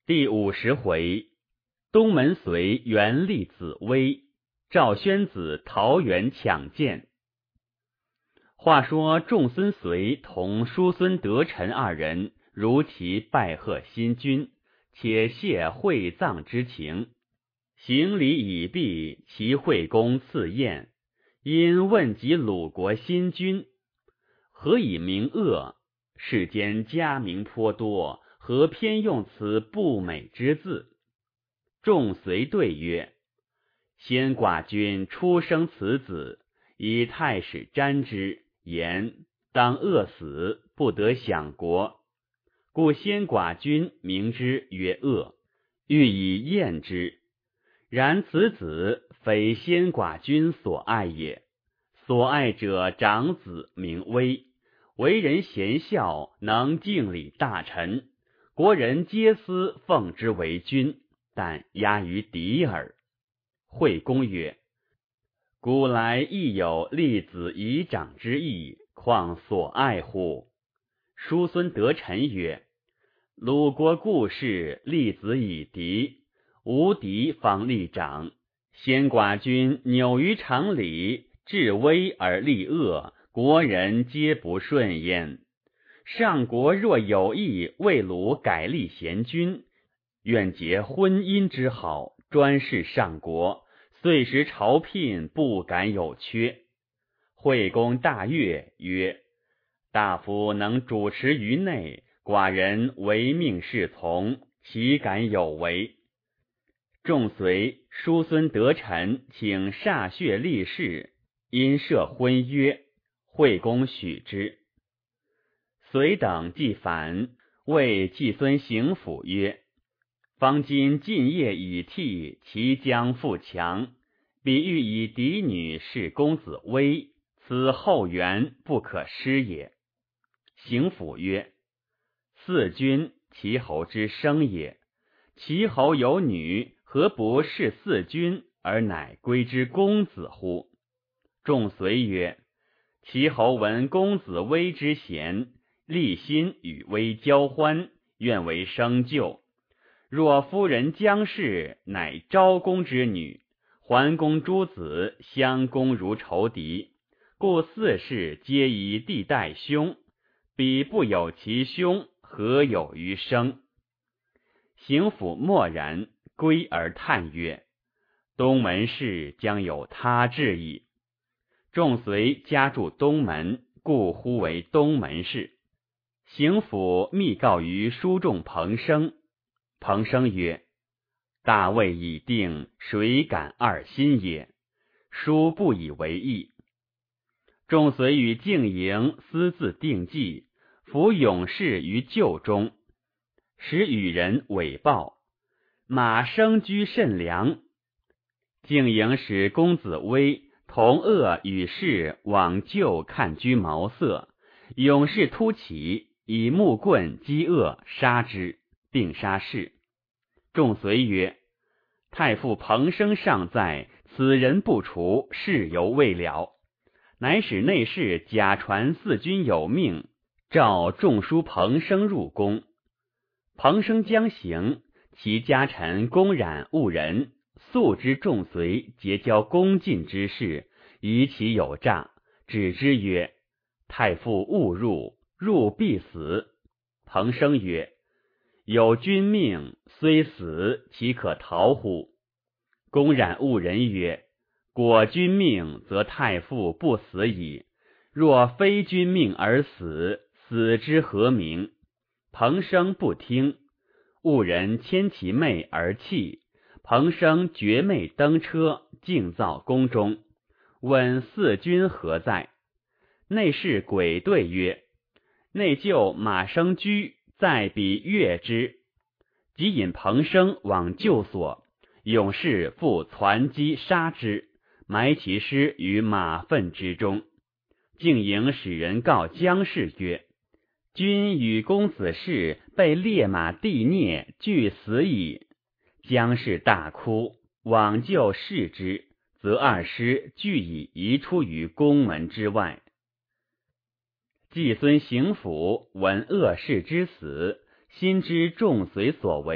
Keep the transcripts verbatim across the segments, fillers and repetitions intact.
第五十回，东门随元立子威，赵宣子桃园抢剑。话说仲孙随同叔孙得臣二人如期拜贺新君，且谢会葬之情。行礼已毕，齐惠公赐宴，因问及鲁国新君，何以名恶？世间佳名颇多，何偏用此不美之字？仲随对曰：先寡君出生此子，以太史瞻之，言当饿死，不得享国，故先寡君名之曰恶，欲以验之。然此子非先寡君所爱也，所爱者长子名威，为人贤孝，能敬礼大臣，国人皆思奉之为君，但压于敌耳。惠公曰：古来亦有立子以长之意，况所爱乎？叔孙得臣曰：鲁国故事，立子以敌，无敌方立长。先寡君扭于常理，治威而立恶，国人皆不顺焉。上国若有意为鲁改立贤君，愿结婚姻之好，专事上国，遂使朝聘不敢有缺。惠公大悦，曰：大夫能主持于内，寡人唯命是从，岂敢有违？仲随、叔孙得臣请歃血立誓，因设婚约，惠公许之。随等既返，谓季孙行府曰：方今晋业已替，其将复强，彼欲以嫡女事公子威，此后援不可失也。行府曰：四君齐侯之生也，齐侯有女，何不视四君而乃归之公子乎？仲随曰：齐侯闻公子威之贤，立心与威交欢，愿为生就。若夫人姜氏乃昭公之女，桓公诸子相攻如仇敌，故四世皆以弟代兄，彼不有其兄，何有余生？行府默然，归而叹曰：东门氏将有他志矣。仲随家住东门，故呼为东门氏。行府密告于书仲彭生，彭生曰：大位已定，谁敢二心也？书不以为意。仲随与敬营私自定计，服勇士于厩中，使与人伪报，马生居甚良。敬营使公子威同恶与士往厩看居茅塞，勇士突起，以木棍击恶，杀之，并杀士。仲随曰：太傅彭生尚在，此人不除，事犹未了。乃使内侍假传四君有命，召仲书彭生入宫。彭生将行，其家臣公冉误人，素知仲随结交恭进之事，疑其有诈，止之曰：太傅误入，入必死。彭生曰：有君命，虽死，岂可逃乎？公冉误人曰：果君命，则太傅不死矣，若非君命而死，死之何名？彭生不听，误人牵其妹而弃。彭生绝妹登车，径造宫中，问四君何在？内侍诡对曰：内厩马生居，在彼悦之。即引彭生往厩所，勇士复攒击杀之，埋其尸于马粪之中。敬营使人告姜氏曰：君与公子氏被烈马地啮，俱死矣。姜氏大哭，往厩视之，则二尸俱已移出于宫门之外。季孙行府闻恶士之死，心知仲随所为，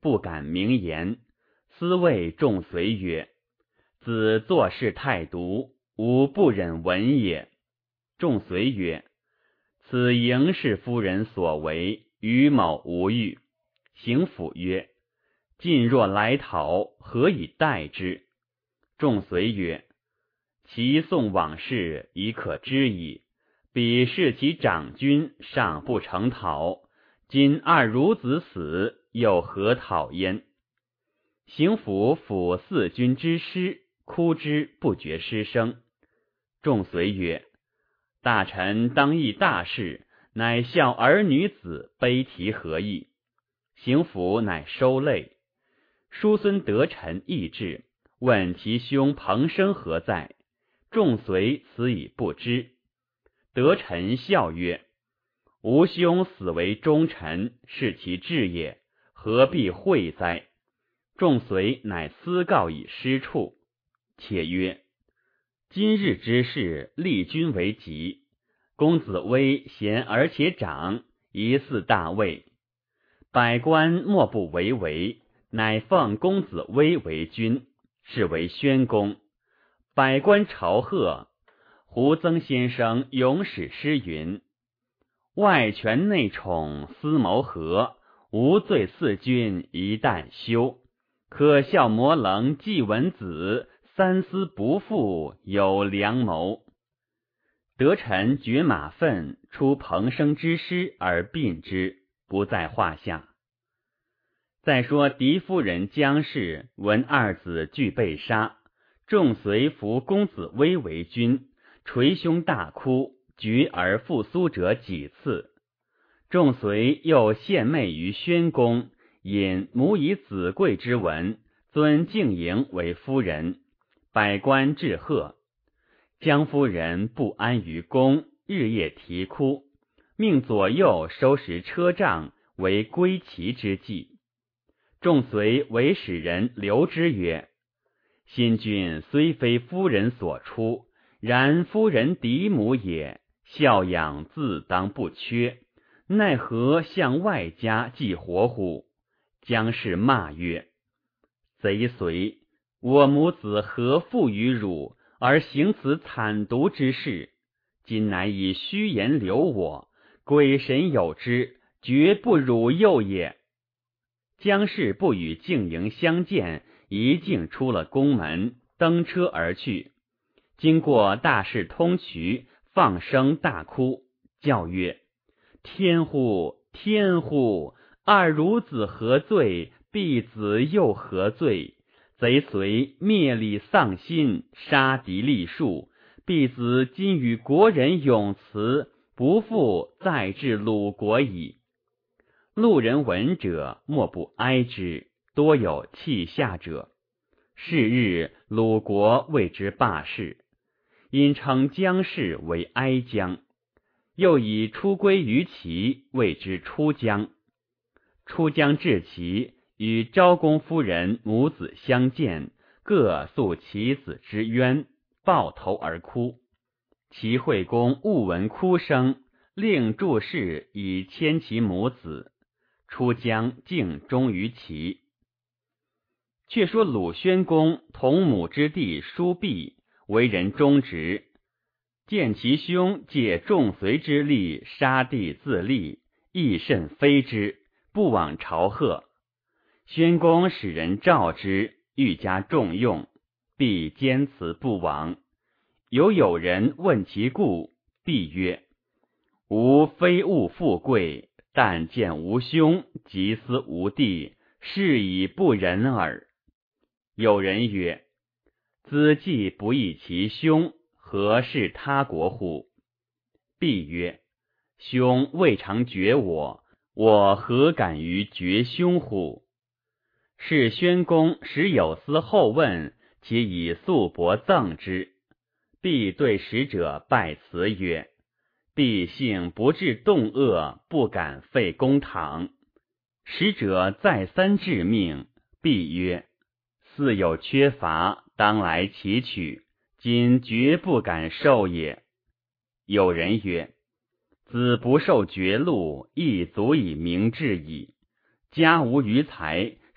不敢明言，思谓仲随曰：子做事太毒，吾不忍闻也。仲随曰：此嬴氏夫人所为，于某无欲。行府曰：晋若来讨，何以待之？仲随曰：其诵往事，已可知矣。彼视其长君，尚不成讨，今二孺子死，又何讨焉？行府抚四军之师，哭之不绝失声。仲随曰：大臣当议大事，乃孝儿女子，悲啼何意？行府乃收泪。叔孙得臣议至，问其兄彭生何在？仲随此以不知。得臣笑曰：吾兄死为忠臣，是其志也，何必讳哉？仲随乃私告以失处，且曰：今日之事，立君为急。公子威贤而且长，疑似大位，百官莫不为为，乃奉公子威为君，是为宣公。百官朝贺。胡曾先生咏史诗云：外权内宠思谋合，无罪四君一旦休。可笑魔棱季文子，三思不复有良谋。得臣绝马粪，出彭生之师而并之，不在话下。再说狄夫人姜氏闻二子俱被杀，仲随扶公子威为君，捶胸大哭，绝而复苏者几次。仲随又献媚于宣公，引母以子贵之文，尊静营为夫人，百官致贺。姜夫人不安于宫，日夜啼哭，命左右收拾车仗，为归期之计。仲随为使人留之曰：新君虽非夫人所出，然夫人嫡母也，孝养自当不缺，奈何向外家寄活乎？姜氏骂曰：贼随，我母子何负于汝，而行此惨毒之事？今乃以虚言留我，鬼神有之，绝不辱幼也。姜氏不与静营相见，一径出了宫门，登车而去。经过大士通衢，放声大哭，叫曰：天乎天乎！二孺子何罪？婢子又何罪？贼随灭礼丧心，杀敌立树。婢子今与国人永辞，不复再至鲁国矣。路人闻者，莫不哀之，多有泣下者。是日，鲁国为之罢市，因称姜氏为哀姜，又以出归于齐，谓之出姜。出姜至齐，与昭公夫人母子相见，各诉其子之冤，抱头而哭。齐惠公误闻哭声，令注释以牵其母子。出姜竟忠于齐。却说鲁宣公同母之弟叔弼，为人忠直，见其兄借仲随之力杀弟自立，亦甚非之，不往朝贺。宣公使人召之，愈加重用，必坚辞不往。有友人问其故，必曰：吾非务富贵，但见吾兄，即思吾弟，是以不仁耳。有人曰：子既不义其兄，何事他国乎？必曰：兄未尝绝我，我何敢于绝兄乎？是宣公时有司后问，其以素帛赠之。必对使者拜辞曰：必性不至动恶，不敢废公堂。使者再三致命，必曰：似有缺乏，当来其取，今绝不敢受也。有人曰：子不受爵禄，亦足以明志矣。家无余财，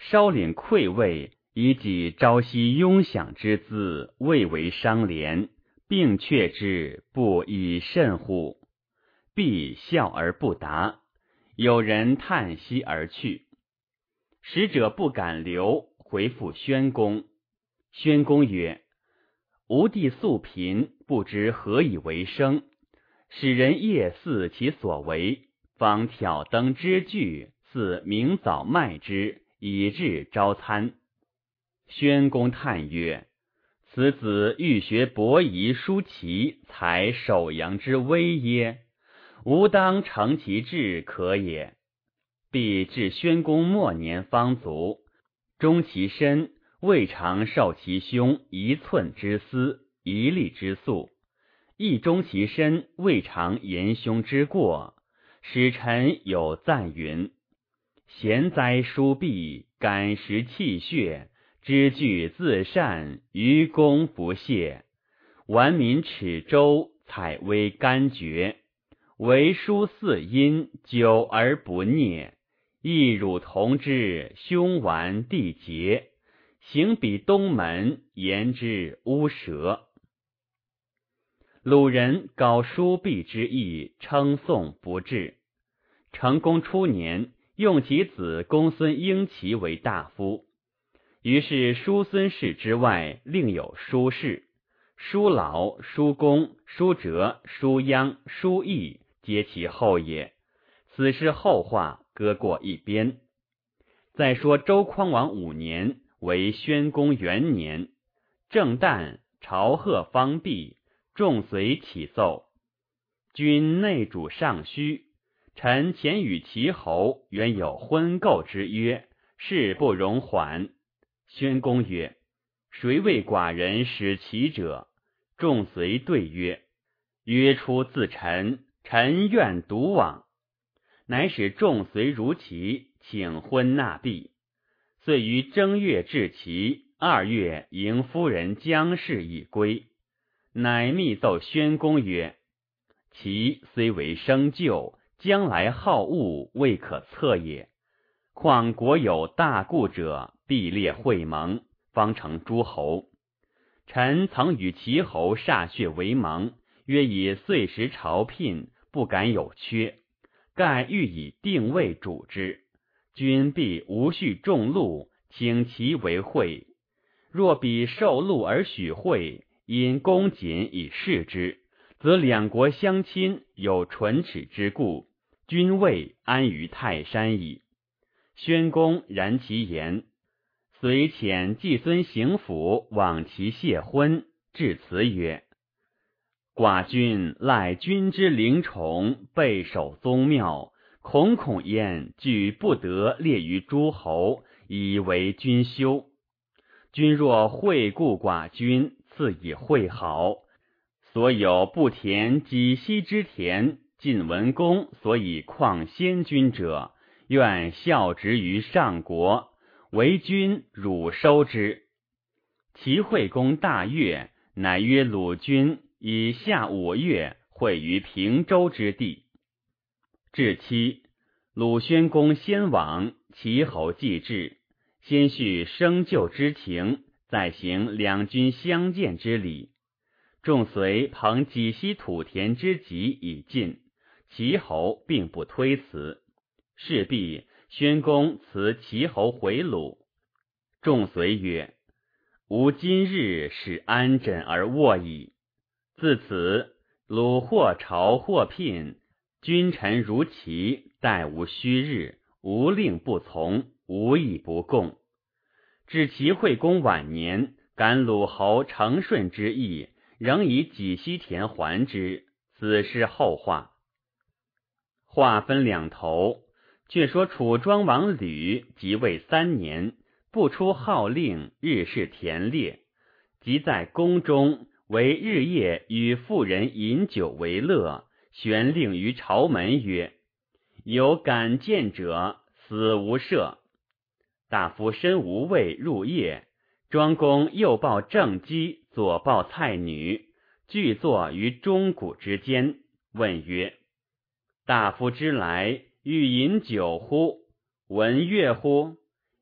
稍领馈位，以己朝夕拥享之资，未为商廉，并却之，不以甚乎？必笑而不答。有人叹息而去。使者不敢留，回复宣公。宣公曰：吾弟素贫，不知何以为生，使人夜似其所为，方挑灯之具，似明早卖之，以致朝餐。宣公叹曰：此子欲学伯夷叔齐，才首阳之威耶？吾当成其志可也。必至宣公末年方卒，终其身，未尝受其兄一寸之私，一粒之粟，亦终其身，未尝言兄之过。使臣有赞云：贤哉叔弼，感时气血，知据自善，于公不懈。玩民齿周，采薇甘绝，为书四音，久而不孽。一汝同之，兄完弟节，行比东门，言之乌舌。鲁人高叔弼之意，称颂不至。成公初年，用其子公孙婴齐为大夫，于是叔孙氏之外，另有叔氏、叔劳、叔公、叔哲、叔鞅、叔义，皆其后也。此是后话，搁过一边。再说周匡王五年，为宣公元年，正旦，朝贺方毕，众随起奏：君内主尚虚，臣前与齐侯原有婚媾之约，事不容缓。宣公曰：谁为寡人使齐者？众随对曰：约出自臣，臣愿独往。乃使众随如齐，请婚纳币。遂于正月至齐，二月迎夫人姜氏以归。乃密奏宣公曰：齐虽为生旧，将来好恶，未可测也。况国有大故者，必列会盟，方成诸侯。臣曾与齐侯歃血为盟，约以岁时朝聘，不敢有缺。盖欲以定位主之，君必无恤众禄，请其为会。若比受禄而许会，因公瑾以示之，则两国相亲，有唇齿之故，君未安于泰山矣。宣公然其言，遂遣季孙行府往其谢婚，致辞曰：寡君赖君之灵宠，备守宗庙，恐恐焉惧不得列于诸侯，以为君羞。君若惠顾寡君，赐以惠好。所有不田己息之田，晋文公所以况先君者，愿效职于上国，为君汝收之。齐惠公大悦，乃约鲁君以下五月会于平州之地。至期，鲁宣公先往，齐侯既至，先叙生旧之情，再行两军相见之礼。众随捧己息土田之急以进，齐侯并不推辞。是毕，宣公辞齐侯回鲁。众随曰：吾今日使安枕而卧矣。自此，鲁或朝或聘，君臣如齐，待无虚日，无令不从，无义不共。至齐惠公晚年，感鲁侯承顺之意，仍以己息田还之，此是后话。话分两头，却说楚庄王吕即位三年，不出号令，日视田猎，即在宫中为日夜与妇人饮酒为乐，悬令于朝门曰：有敢见者，死无赦。大夫身无畏入夜，庄公右抱正姬，左抱蔡女，俱坐于钟鼓之间，问曰：大夫之来，欲饮酒乎？闻乐乎？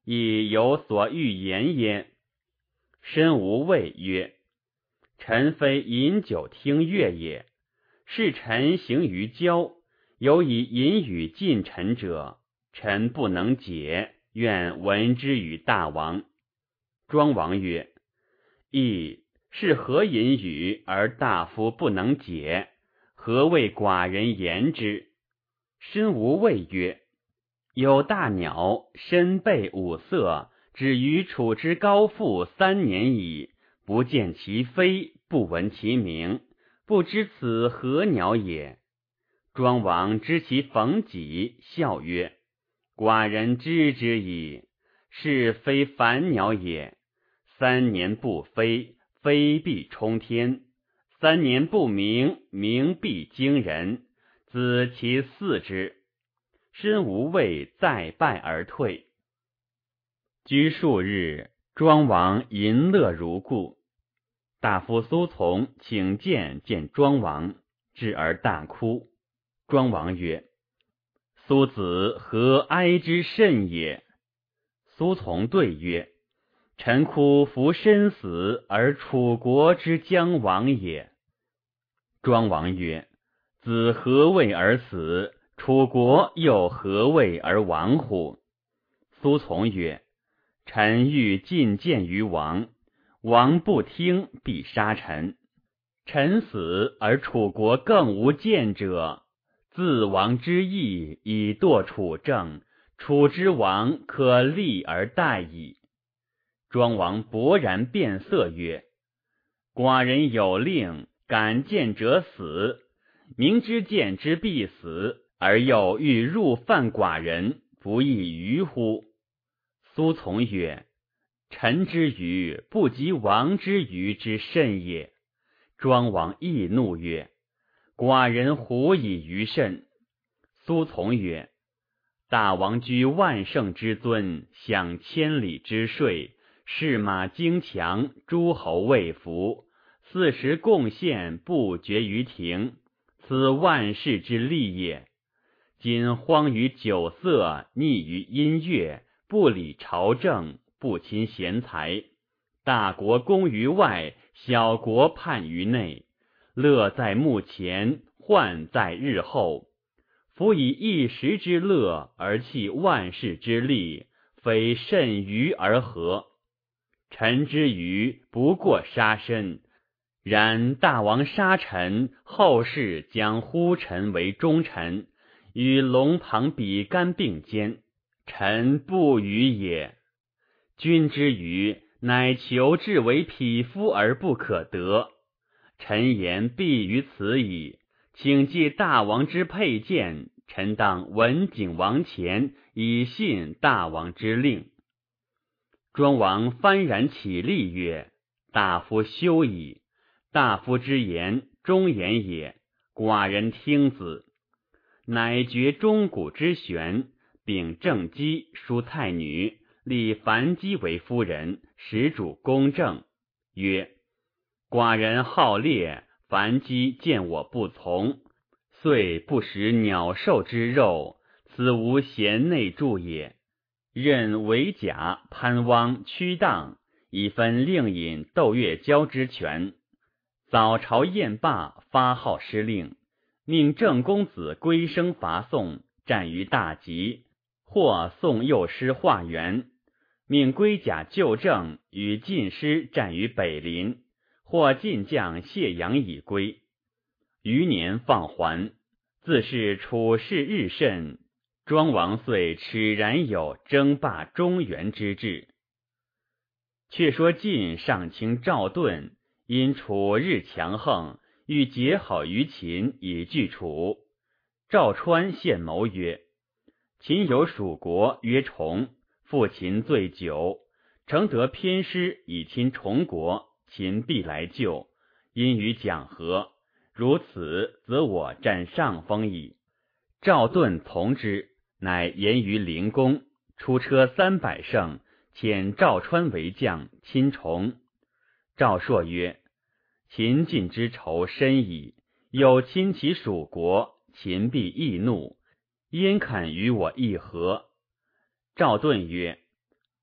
亦有所欲言耶？申无畏曰：臣非饮酒听乐也，是臣行于交，有以隐语近臣者，臣不能解，愿闻之于大王。庄王曰：亦是何隐语而大夫不能解？何谓寡人言之？申无畏曰：有大鸟，身背五色，止于楚之高阜三年矣，不见其飞，不闻其鸣，不知此何鸟也。庄王知其逢己，笑曰：寡人知之矣，是非凡鸟也。三年不飞，飞必冲天；三年不鸣，鸣必惊人。子其四之。申无畏再拜而退。居数日，庄王淫乐如故。大夫苏从请见见庄王，至而大哭。庄王曰：苏子何哀之甚也？苏从对曰：臣哭夫身死而楚国之将亡也。庄王曰：子何谓而死？楚国又何谓而亡乎？苏从曰：臣欲进谏于王，王不听，必杀臣。臣死而楚国更无谏者，自王之意以堕楚政，楚之王可立而待矣。庄王勃然变色曰：寡人有令，敢谏者死，明知谏之必死，而又欲入犯寡人，不亦愚乎？苏从曰：臣之愚，不及王之愚之甚也。庄王亦怒曰：寡人胡以愚甚？苏从曰：大王居万乘之尊，享千里之税，士马精强，诸侯畏服，四时贡献不绝于庭，此万世之利也。今荒于酒色，溺于音乐，不理朝政，不亲贤才，大国攻于外，小国叛于内，乐在目前，患在日后。夫以一时之乐而弃万世之利，非甚愚而何？臣之愚不过杀身，然大王杀臣，后世将呼臣为忠臣，与龙庞比干并肩，臣不愚也。君之愚，乃求至为匹夫而不可得。臣言必于此矣，请借大王之佩剑，臣当闻景王前，以信大王之令。庄王幡然起立曰：大夫休矣，大夫之言，忠言也，寡人听子。乃决钟鼓之弦，秉正姬叔蔡女，立樊姬为夫人，使主公正。曰：寡人好猎，樊姬见我不从，遂不食鸟兽之肉，此无贤内助也。任韦甲、潘汪、屈当，以分令尹窦月交之权。早朝宴罢，发号施令，命郑公子归生伐宋，战于大吉，或宋右师化元；命龟甲救郑，与晋师战于北临，或晋将谢阳以归。余年放还，自是楚事日甚。庄王遂耻然有争霸中原之志。却说晋上卿赵盾，因楚日强横，欲结好于秦以拒楚。赵川献谋曰：秦有属国曰崇，负秦罪久，诚得偏师以亲崇国，秦必来救，因与讲和，如此则我占上风矣。赵盾从之，乃言于灵公，出车三百乘，遣赵川为将，亲崇。赵朔曰：秦晋之仇深矣，有亲其属国，秦必易怒，焉肯与我议和？赵盾曰：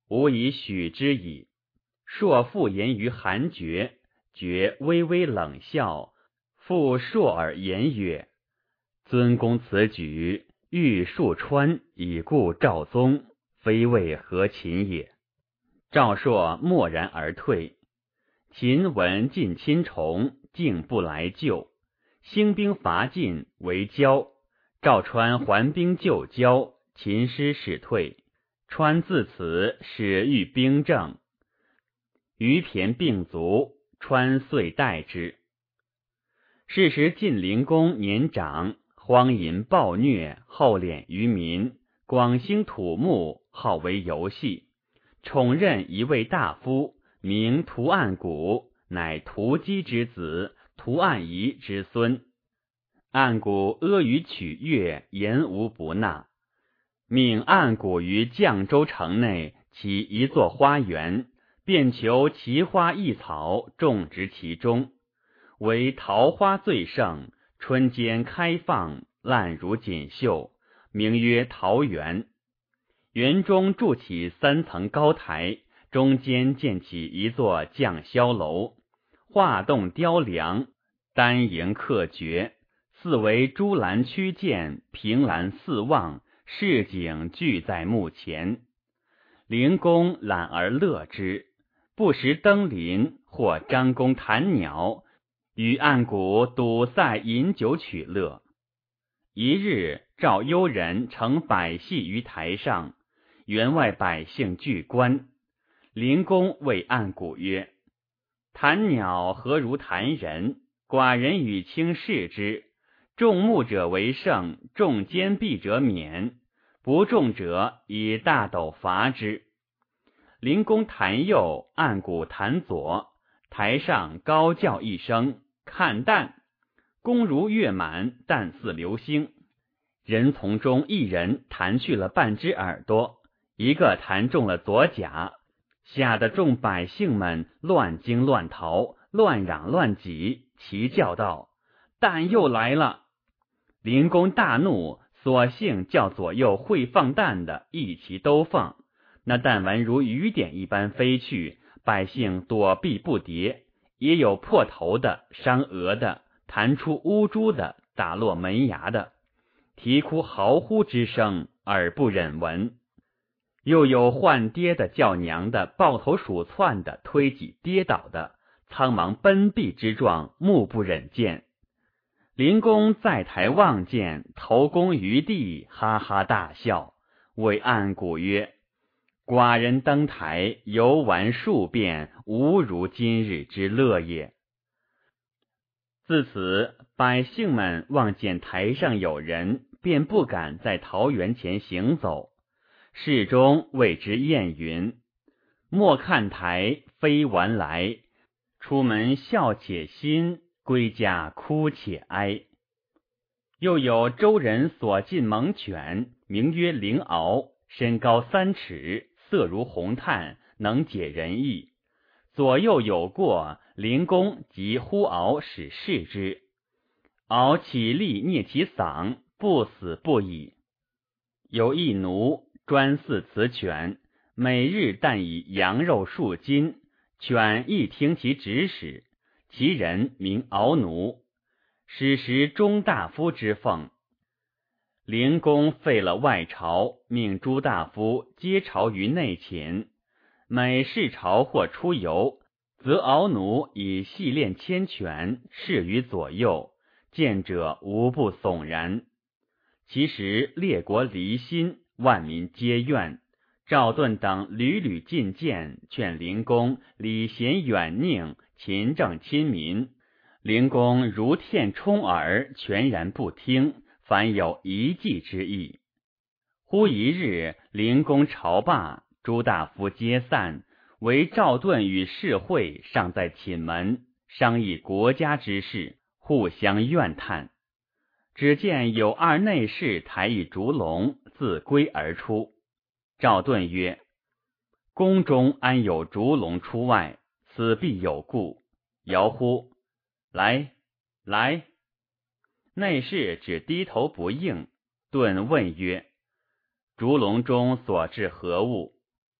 吾以许之矣。硕复言于韩厥，厥微微冷笑，复硕而言曰：尊公此举，欲树川以固赵宗，非为合秦也。赵硕默然而退。秦闻晋亲崇，竟不来救。兴兵伐晋，为交。赵川还兵救交，秦师始退。川自此始欲兵政。余骈病卒，川遂代之。是时晋灵公年长，荒淫暴虐，厚敛于民，广兴土木，好为游戏。宠任一位大夫，名屠岸贾，乃屠姬之子，屠岸仪之孙。岸贾阿谀取悦，言无不纳。命岸贾于绛州城内起一座花园，便求奇花异草，种植其中。为桃花最盛，春间开放，烂如锦绣，名曰桃园。园中筑起三层高台，中间建起一座降霄楼，画栋雕梁，丹楹刻绝，四围朱栏曲涧，凭栏四望，市井俱在目前。灵公览而乐之，不时登临，或张弓弹鸟，与岸贾赌赛饮酒取乐。一日，赵幽人乘百戏于台上，园外百姓俱观。灵公谓岸贾曰：弹鸟何如弹人？寡人与卿视之，众目者为胜，众坚壁者免，不中者以大斗伐之。灵公弹右，岸贾弹左，台上高叫一声，看弹！弓如月满，弹似流星。人从中一人弹去了半只耳朵，一个弹中了左甲，吓得众百姓们乱惊乱逃，乱嚷乱挤，齐叫道：弹又来了！灵公大怒，索性叫左右会放弹的一齐都放。那弹丸如雨点一般飞去，百姓躲避不迭，也有破头的、伤额的、弹出乌珠的、打落门牙的，啼哭嚎呼之声，耳不忍闻。又有唤爹的、叫娘的、抱头鼠窜的、推挤跌倒的，苍茫奔避之状，目不忍见。灵公在台望见，头躬于地，哈哈大笑，谓岸贾曰：寡人登台游玩数遍，无如今日之乐也。自此，百姓们望见台上有人，便不敢在桃园前行走。市中谓之谚云：莫看台，非玩来，出门笑且欣，归家哭且哀。又有周人所进猛犬，名曰灵獒，身高三尺，色如红炭，能解人意。左右有过，灵公即呼敖使视之。敖起立啮其嗓，不死不已。有一奴专饲此犬，每日但以羊肉数斤，犬亦听其指使，其人名敖奴，始食中大夫之奉。灵公废了外朝，命诸大夫皆朝于内寝。每视朝或出游，则敖奴以细练牵犬，侍于左右，见者无不悚然。其实列国离心，万民皆怨。赵盾等屡屡进谏，劝灵公礼贤远佞，勤政亲民。灵公如忝充耳，全然不听，反有一计之意。忽一日，灵公朝罢，诸大夫皆散，唯赵盾与士会尚在寝门，商议国家之事，互相怨叹。只见有二内侍抬一烛龙，自归而出。赵盾曰：宫中安有烛龙出外？此必有故。遥呼，来来。内侍只低头不应。盾问曰：烛龙中所至何物？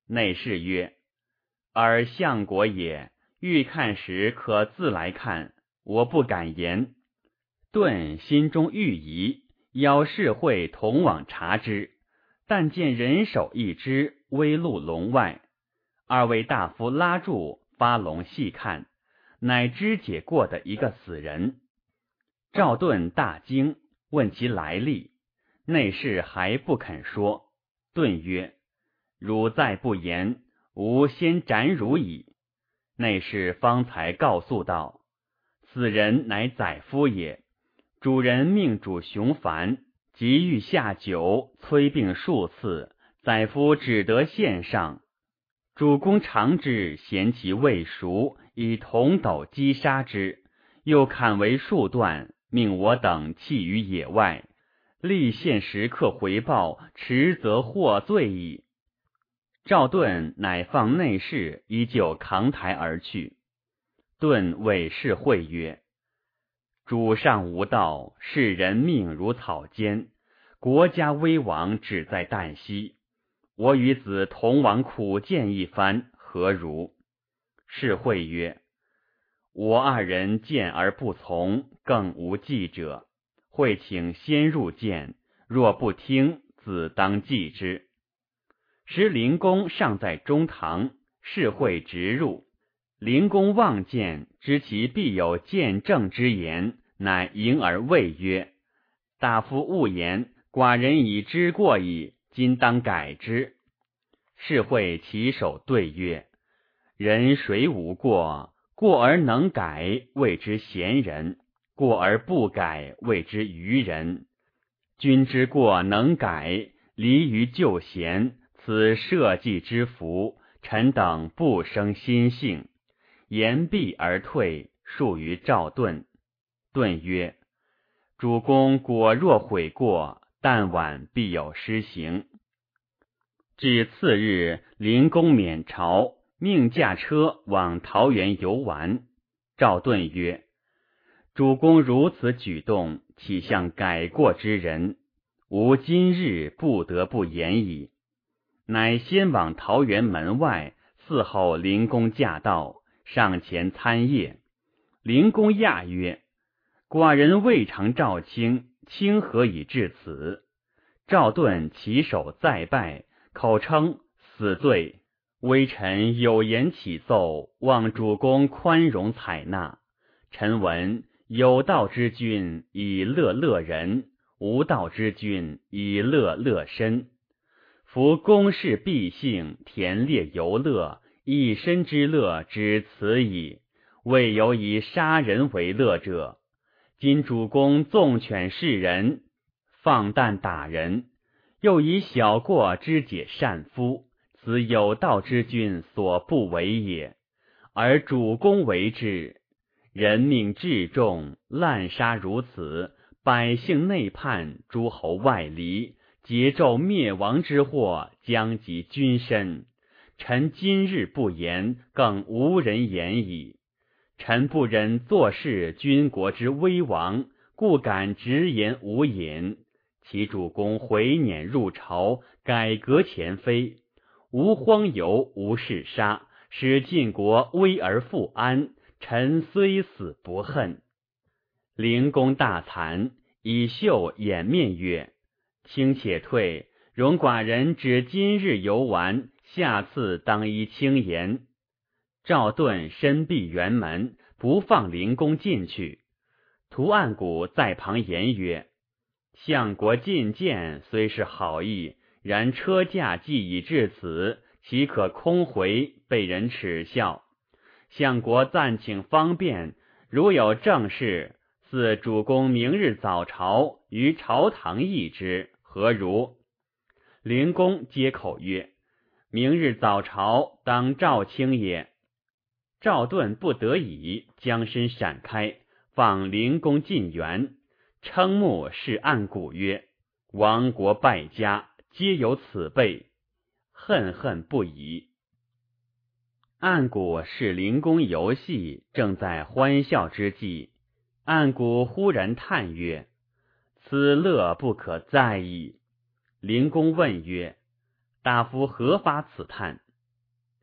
内侍曰：尔相国也，欲看时可自来看，我不敢言。顿心中欲疑，邀士会同往察之，但见人手一只，微露笼外。二位大夫拉住，发笼细看，乃肢解过的一个死人。赵盾大惊，问其来历，内侍还不肯说。顿曰：汝再不言，吾先斩汝矣。内侍方才告诉道：此人乃宰夫也，主人命主雄烦，急欲下酒，催病数次，宰夫只得献上。主公尝之，嫌其未熟，以铜斗击杀之，又砍为数段，命我等弃于野外，立献时刻回报，迟则获罪矣。赵盾乃放内侍，依旧扛台而去。盾谓士会曰：主上无道，视人命如草芥，国家危亡只在旦夕。我与子同往苦谏一番，何如？士会曰：我二人见而不从，更无计者。会请先入见，若不听，子当继之。时灵公尚在中堂，士会直入。灵公望见，知其必有见证之言，乃迎而谓曰：大夫勿言，寡人已知过矣，今当改之。士会起手对曰：人谁无过？过而能改，谓之贤人；过而不改，谓之愚人。君之过能改，离于旧贤，此社稷之福，臣等不生心性。言毕而退，述于赵盾。盾曰：主公果若悔过，但晚必有施行。至次日，灵公免朝，命驾车往桃园游玩。赵盾曰：主公如此举动，岂像改过之人？吾今日不得不言矣。乃先往桃园门外，伺候灵公驾到，上前参谒。灵公讶曰：寡人未尝赵卿，卿何以至此？赵盾起手再拜，口称死罪，微臣有言启奏，望主公宽容采纳。臣闻有道之君以乐乐人，无道之君以乐乐身。夫公事必幸，田猎游乐，一身之乐只此矣，未有以杀人为乐者。今主公纵犬视人，放弹打人，又以小过肢解善夫，此有道之君所不为也。而主公为之，人命至重，滥杀如此，百姓内叛，诸侯外离，桀纣灭亡之祸将及君身。臣今日不言，更无人言矣。臣不忍坐视君国之危亡，故敢直言无隐。其主公回辇入朝，改革前非，无荒游，无弑杀，使晋国危而复安，臣虽死不恨。灵公大惭，以袖掩面曰：卿且退，容寡人只今日游玩，下次当依卿言。赵盾深闭辕门，不放灵公进去。屠岸贾在旁言曰：相国进谏虽是好意，然车驾既已至此，岂可空回，被人耻笑？相国暂请方便，如有正事，似主公明日早朝，于朝堂议之，何如？灵公接口曰：明日早朝，当赵卿也。赵盾不得已，将身闪开，放灵公进园，称目视岸贾曰：亡国败家，皆有此辈，恨恨不已。岸贾视灵公游戏，正在欢笑之际，岸贾忽然叹曰：此乐不可再矣。灵公问曰：大夫何发此叹？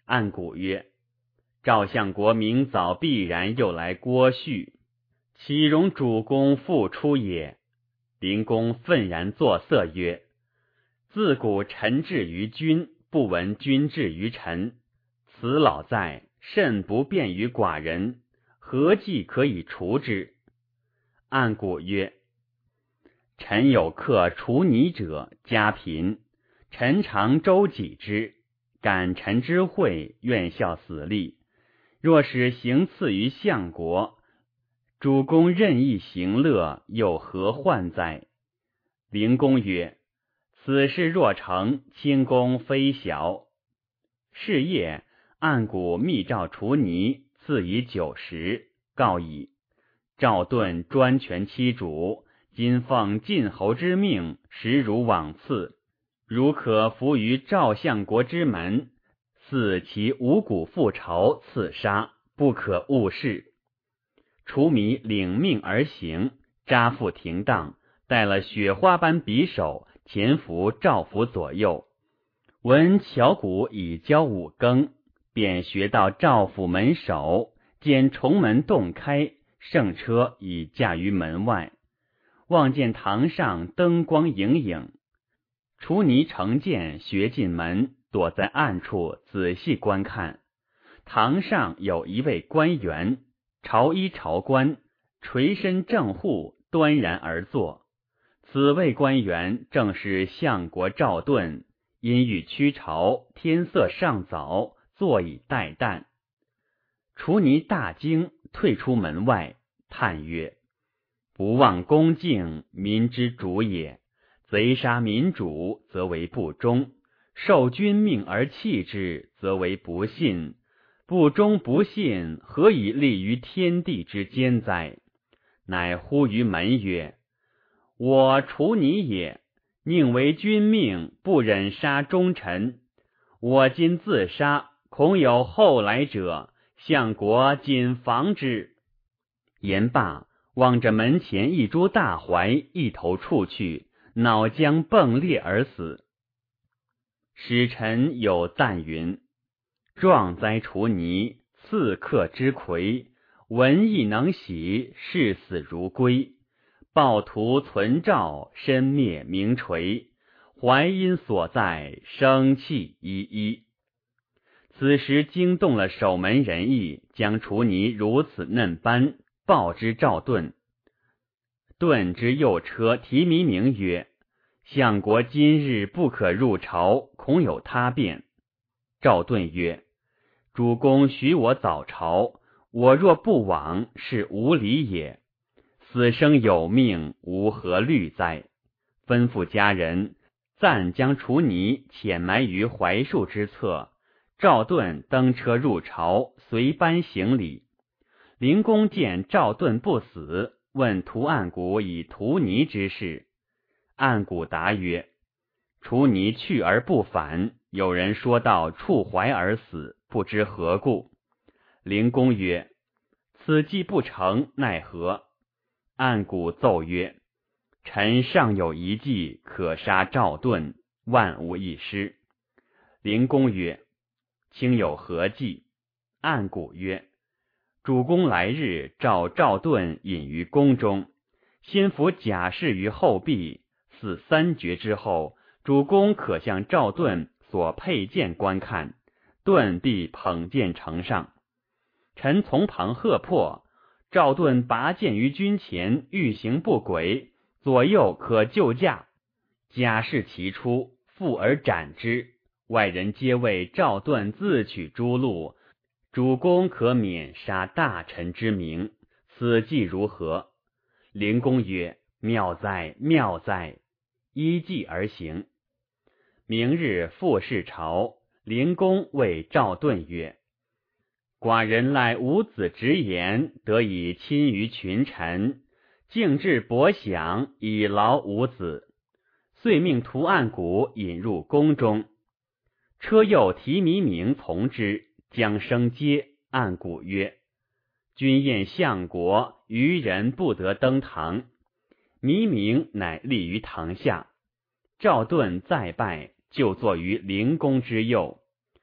按古曰：赵相国明早必然又来郭叙，岂容主公复出也？灵公愤然作色曰：自古臣至于君，不闻君至于臣。此老在，甚不便于寡人，何计可以除之？按古曰：臣有客除泥者，家贫，臣常周己之，感臣之惠，愿效死力。若使行赐于相国，主公任意行乐，又何患哉？灵公曰：此事若成，轻功非小。是夜，按古密诏除泥，赐以酒食，告以：赵盾专权欺主，今奉晋侯之命，实如往次。如可伏于赵相国之门，似其五谷复仇，刺杀，不可误事。楚糜领命而行，扎腹停当，带了雪花般匕首，潜伏赵府左右。闻巧鼓已交五更，便学到赵府门首，见重门洞开，圣车已驾于门外，望见堂上灯光影影。楚泥乘剑学进门，躲在暗处仔细观看。堂上有一位官员，朝衣朝冠，垂身正户，端然而坐。此位官员正是相国赵盾，因欲驱朝，天色尚早，坐以待旦。楚泥大惊，退出门外，叹曰：不忘恭敬，民之主也。贼杀民主，则为不忠；受君命而弃之，则为不信。不忠不信，何以立于天地之间哉？乃呼于门曰：我楚泥也，宁为君命，不忍杀忠臣。我今自杀，恐有后来者，相国谨防之。言罢，望着门前一株大槐，一头触去，脑浆迸裂而死。使臣有赞云：壮哉楚泥，刺客之魁，文艺能喜，视死如归。暴徒存赵，身灭名垂，淮阴所在，生气依依。此时惊动了守门人意，将楚泥如此嫩斑报之赵盾。盾之右车提弥明曰：相国今日不可入朝，恐有他变。赵盾曰：主公许我早朝，我若不往，是无礼也。死生有命，吾何虑哉？吩咐家人暂将楚泥潜埋于槐树之侧。赵盾登车入朝，随班行礼。灵公见赵盾不死，问屠按古以屠泥之事。按古答曰：楚泥去而不返，有人说道触槐而死，不知何故。灵公曰：此计不成，奈何？按古奏曰：臣尚有一计，可杀赵盾，万无一失。灵公曰：卿有何计？按古曰：主公来日召赵盾隐于宫中，先伏甲士于后壁，似三绝之后，主公可向赵盾所佩剑观看，盾必捧剑呈上。臣从旁喝破，赵盾拔剑于军前，欲行不轨，左右可救驾。甲士齐出，负而斩之。外人皆谓赵盾自取诸路，主公可免杀大臣之名，此计如何？灵公曰：妙哉妙哉！依计而行。明日复视朝，灵公谓赵盾曰：寡人赖五子直言，得以亲于群臣，敬至博享，以劳五子。遂命屠按古引入宫中。车右提弥明从之，将升阶。按古曰：君宴相国，愚人不得登堂。弥明乃立于堂下。赵盾再拜，就坐于灵公之右。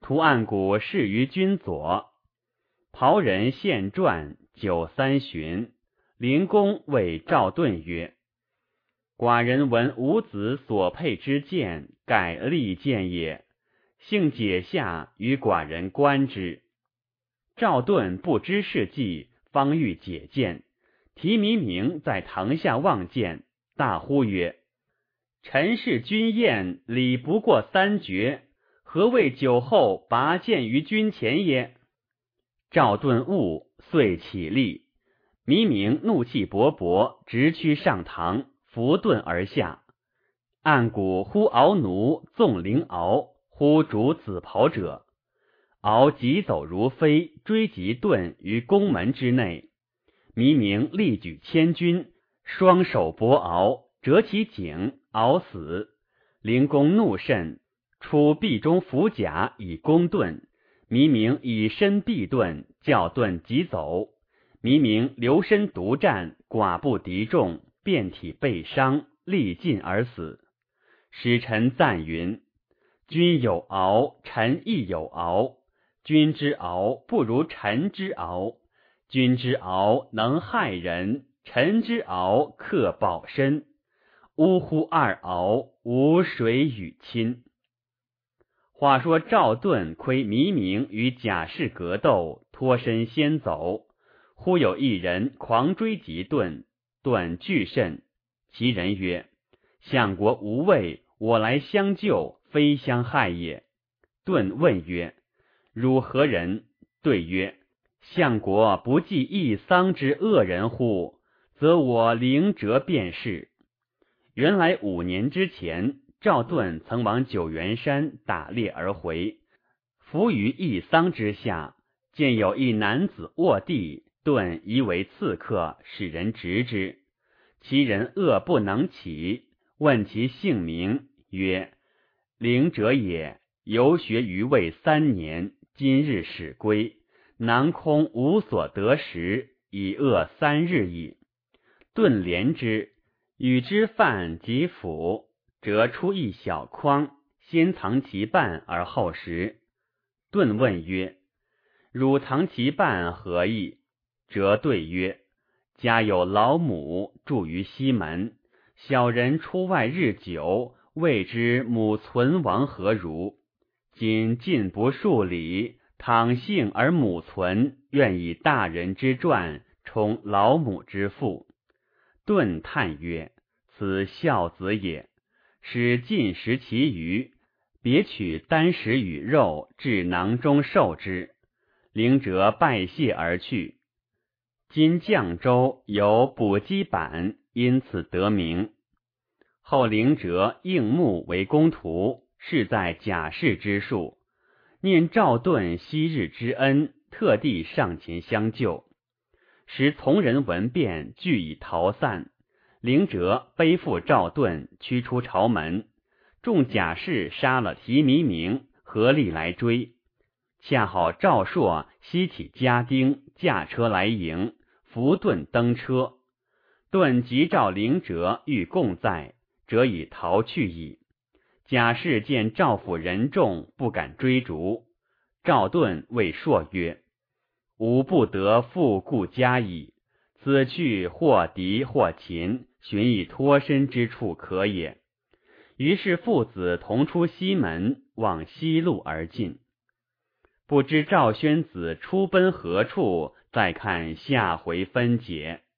图案谷视于君左。袍人献传九三旬，灵公谓赵盾曰：寡人闻伍子所佩之剑，盖利剑也，幸解下与寡人观之。赵盾不知是计，方欲解剑，提弥明在堂下望见，大呼曰：臣是君宴，礼不过三绝，何谓酒后拔剑于君前也？赵盾悟，遂起立。弥明怒气勃勃，直趋上堂，伏盾而下。暗谷忽敖奴纵凌敖，忽逐紫袍者。敖急走如飞，追及盾于宫门之内。弥明力举千钧，双手搏敖，折其颈，敖死。灵公怒甚，出壁中伏甲以攻盾。弥明以身避盾，叫盾急走。弥明留身独战，寡不敌众，遍体被伤，力尽而死。使臣赞云：君有敖，臣亦有敖。君之敖不如臣之敖，君之敖能害人，臣之敖克保身。呜呼二敖，无谁与亲。话说赵盾窥弥明与贾氏格斗，脱身先走。忽有一人狂追及盾，盾惧甚。其人曰：相国无畏，我来相救，非相害也。盾问曰：汝何人？对曰：相国不计一丧之恶人乎？则我灵哲便是。原来五年之前，赵盾曾往九原山打猎而回，伏于一桑之下，见有一男子卧地，盾疑为刺客，使人执之。其人饿不能起，问其姓名，曰：灵者也，游学于魏三年，今日始归，囊空无所得食，已饿三日矣。盾怜之，与之饭及釜，折出一小筐，先藏其半而后食。盾问曰：汝藏其半何意？折对曰：家有老母，住于西门，小人出外日久，未知母存亡何如。今进不数里，倘幸而母存，愿以大人之传充老母之腹。盾叹曰：此孝子也。使进食其余，别取单食与肉至囊中受之。灵哲拜谢而去。今绛州有补给板，因此得名。后灵哲应募为公徒，是在贾氏之术，念赵盾昔日之恩，特地上前相救。时从人闻变，俱已逃散。灵哲背负赵盾，驱出朝门。众贾氏杀了提弥明，合力来追。恰好赵朔吸起家丁，驾车来迎，扶盾登车。盾急召灵哲欲共在，哲已逃去矣。贾氏见赵府人众，不敢追逐。赵盾谓朔曰：吾不得复顾家矣，此去或敌或秦，寻以脱身之处可也。于是父子同出西门，往西路而进。不知赵宣子出奔何处，再看下回分解。